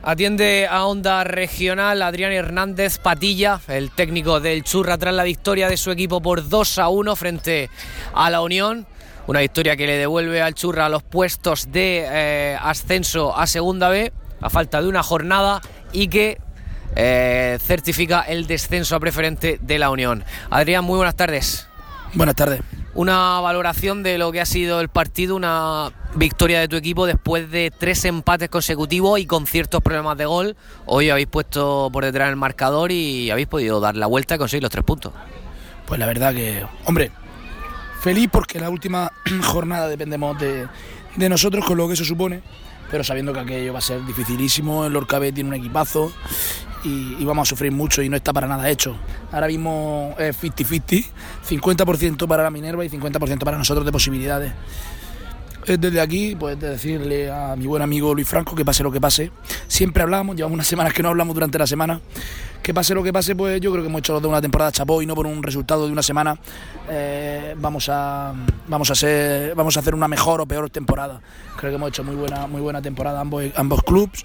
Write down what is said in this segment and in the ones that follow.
Atiende a Onda Regional Adrián Hernández Patilla, el técnico del Churra, tras la victoria de su equipo por 2-1 frente a la Unión. Una victoria que le devuelve al Churra los puestos de ascenso a Segunda B, a falta de una jornada, y que certifica el descenso a preferente de la Unión. Adrián, muy buenas tardes. Buenas tardes. Una valoración de lo que ha sido el partido, una victoria de tu equipo después de 3 empates consecutivos y con ciertos problemas de gol. Hoy habéis puesto por detrás el marcador y habéis podido dar la vuelta y conseguir los 3 puntos. Pues la verdad que, hombre, feliz porque la última jornada dependemos de nosotros, con lo que eso supone, pero sabiendo que aquello va a ser dificilísimo. El Lorca B tiene un equipazo y vamos a sufrir mucho y no está para nada hecho. Ahora mismo es 50-50, 50% para la Minerva y 50% para nosotros de posibilidades. Desde aquí, pues de decirle a mi buen amigo Luis Franco que pase lo que pase. Siempre hablamos, llevamos unas semanas que no hablamos durante la semana. Que pase lo que pase, pues yo creo que hemos hecho de una temporada chapó y no por un resultado de una semana vamos a hacer una mejor o peor temporada. Creo que hemos hecho muy buena temporada ambos clubes.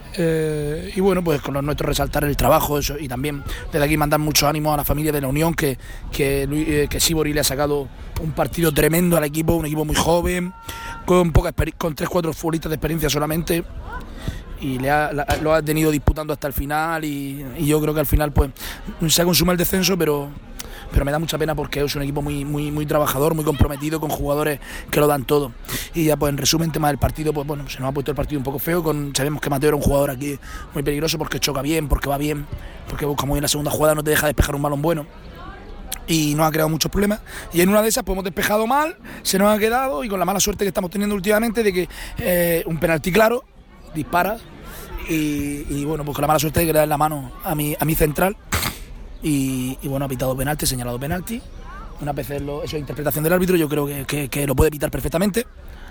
Y bueno, pues con los nuestros resaltar el trabajo, eso, y también desde aquí mandar mucho ánimo a la familia de la Unión, que Sibori le ha sacado un partido tremendo al equipo, un equipo muy joven, con 3-4 futbolistas de experiencia solamente, y lo ha tenido disputando hasta el final, y yo creo que al final pues se ha consumado el descenso, pero me da mucha pena porque es un equipo muy trabajador, muy comprometido, con jugadores que lo dan todo. Y ya pues en resumen, tema del partido, pues bueno, se nos ha puesto el partido un poco feo. Sabemos que Mateo era un jugador aquí muy peligroso porque choca bien, porque va bien, porque busca muy bien la segunda jugada, no te deja despejar un balón bueno. Y nos ha creado muchos problemas, y en una de esas pues hemos despejado mal, se nos ha quedado, y con la mala suerte que estamos teniendo últimamente de que un penalti claro, dispara, y bueno, pues con la mala suerte de que le dan la mano a mi central. Y bueno, ha pitado penalti, señalado penalti. Una vez eso es interpretación del árbitro, yo creo que lo puede pitar perfectamente.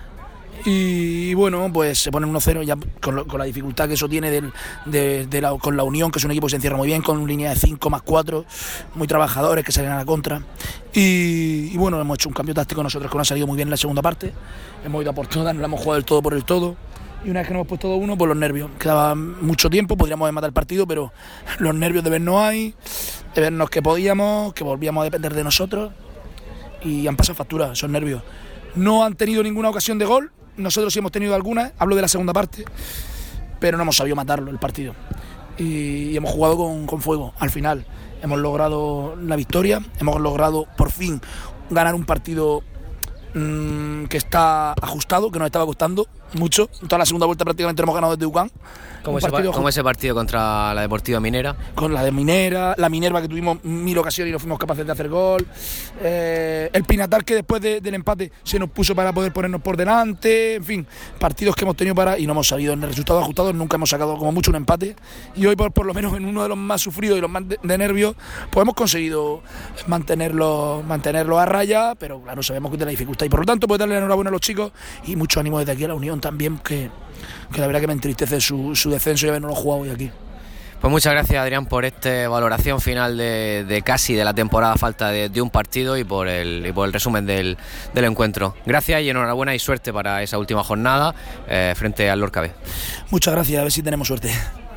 Y bueno, pues se pone 1-0 ya con la dificultad que eso tiene con la Unión, que es un equipo que se encierra muy bien, con línea de 5 más 4, muy trabajadores que salen a la contra. Y bueno, hemos hecho un cambio táctico nosotros que nos ha salido muy bien en la segunda parte. Hemos ido a por todas, nos la hemos jugado del todo por el todo. Y una vez que nos hemos puesto 2-1, pues los nervios. Quedaba mucho tiempo, podríamos haber matado el partido, pero los nervios de vernos ahí, de vernos que podíamos, que volvíamos a depender de nosotros, y han pasado facturas esos nervios. No han tenido ninguna ocasión de gol, nosotros sí hemos tenido algunas, hablo de la segunda parte, pero no hemos sabido matarlo el partido. Y hemos jugado con fuego. Al final hemos logrado la victoria, hemos logrado por fin ganar un partido que está ajustado, que nos estaba costando mucho. En toda la segunda vuelta prácticamente lo hemos ganado desde UCAM. ¿Cómo ese partido contra la Deportiva Minera? Con la de Minera, la Minerva, que tuvimos 1000 ocasiones y no fuimos capaces de hacer gol. El Pinatar, que después del empate se nos puso para poder ponernos por delante. En fin, partidos que hemos tenido y no hemos sabido en el resultado ajustado. Nunca hemos sacado como mucho un empate. Y hoy, por lo menos en uno de los más sufridos y los más de nervios, pues hemos conseguido mantenerlo a raya. Pero claro, sabemos que tiene la dificultad. Y por lo tanto, pues darle la enhorabuena a los chicos y mucho ánimo desde aquí a la Unión también, que la verdad que me entristece su descenso y habernos jugado hoy aquí. Pues muchas gracias, Adrián, por esta valoración final de casi de la temporada, falta de un partido, y por el resumen del encuentro. Gracias y enhorabuena y suerte para esa última jornada frente al Lorca B. Muchas gracias, a ver si tenemos suerte.